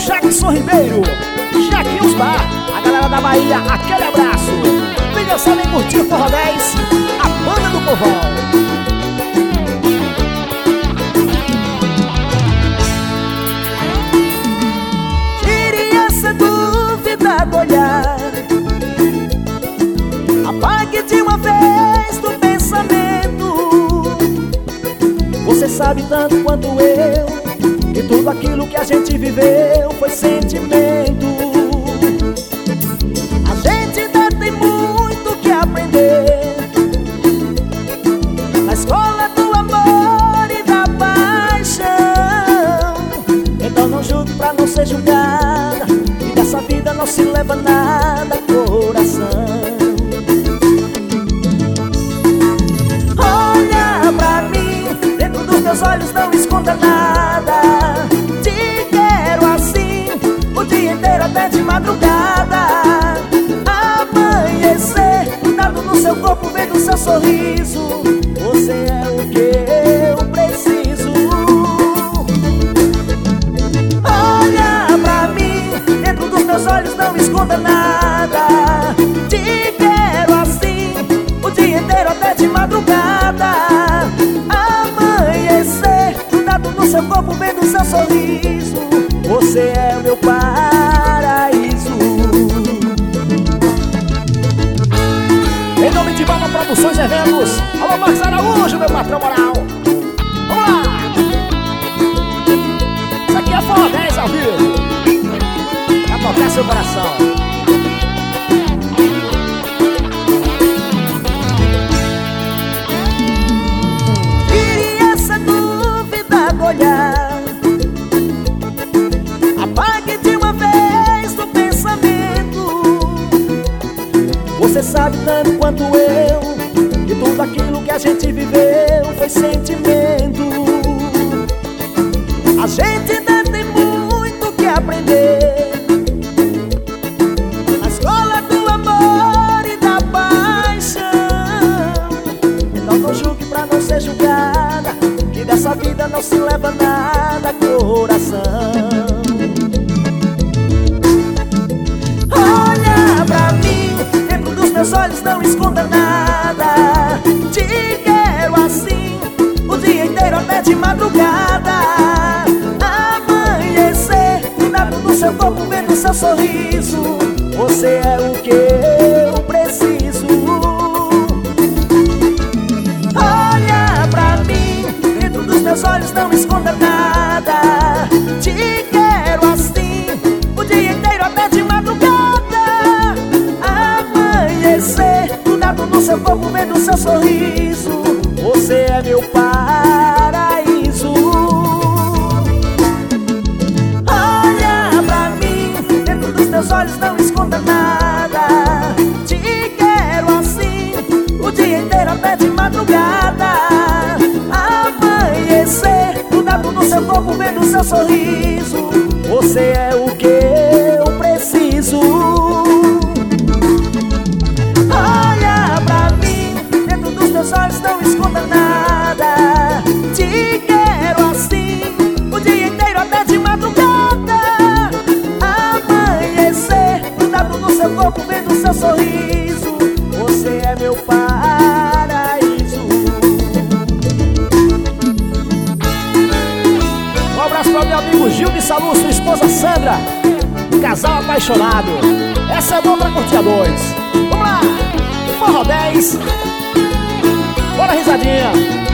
Jackson Ribeiro, Jaquinhos Bar, a galera da Bahia, aquele abraço. Venha só nem curtir o Forró 10, a banda do povão. Tire essa dúvida do olhar, apague de uma vez do pensamento. Você sabe tanto quanto eu que tudo aquilo que a gente viveu foi sentimento. A gente ainda tem muito que aprender na escola do amor e da paixão. Então não julgue pra não ser julgada, e dessa vida não se leva nada, coração. Olha pra mim, dentro dos meus olhos não esconda nada. Te quero assim, o dia inteiro até de madrugada. Amanhecer, grudado no seu corpo, vendo seu sorriso. Você é o que eu preciso. Olha pra mim, dentro dos meus olhos não esconda nada. Te quero assim, o dia inteiro até de madrugada. Amanhecer, grudado no seu corpo, vendo seu sorriso. Você é o meu paraíso. Em nome de Baba Produções e Eventos, alô Marcos Araújo, meu patrão moral. Vamos lá! Isso aqui é Forró 10 ao vivo, pra tocar seu coração. Tire essa dúvida do olhar, apague de uma vez do pensamento. Você sabe tanto quanto eu que tudo aquilo que a gente viveu foi sentimento. A gente ainda tem muito que aprender na escola do amor e da paixão. Então não julgue pra não ser julgada, que dessa vida não se leva nada, coração. Olha pra mim, dentro dos meus olhos não esconda nada. Te quero assim, o dia inteiro até de madrugada. Amanhecer, grudado no seu corpo, vendo seu sorriso. Você é o que eu preciso. Olha pra mim, dentro dos meus olhos não esconda nada. Te quero assim, o dia inteiro até de madrugada. Amanhecer, grudado no seu corpo, vendo seu sorriso. Você é meu paraíso. Olha pra mim, dentro dos meus olhos não esconda nada. Te quero assim, o dia inteiro até de madrugada. Amanhecer, grudado no seu corpo, vendo seu sorriso. Você é o que eu preciso. Olha pra mim, dentro dos meus olhos não esconda nada. Te quero assim, o dia inteiro até de madrugada. Amanhecer, grudado no seu corpo, vendo seu sorriso. Você é meu paraíso. Um abraço para o meu amigo Gil de Salu, sua esposa Sandra, um casal apaixonado. Essa é boa pra curtir a dois. Vamos lá, Forró 10. Bora risadinha.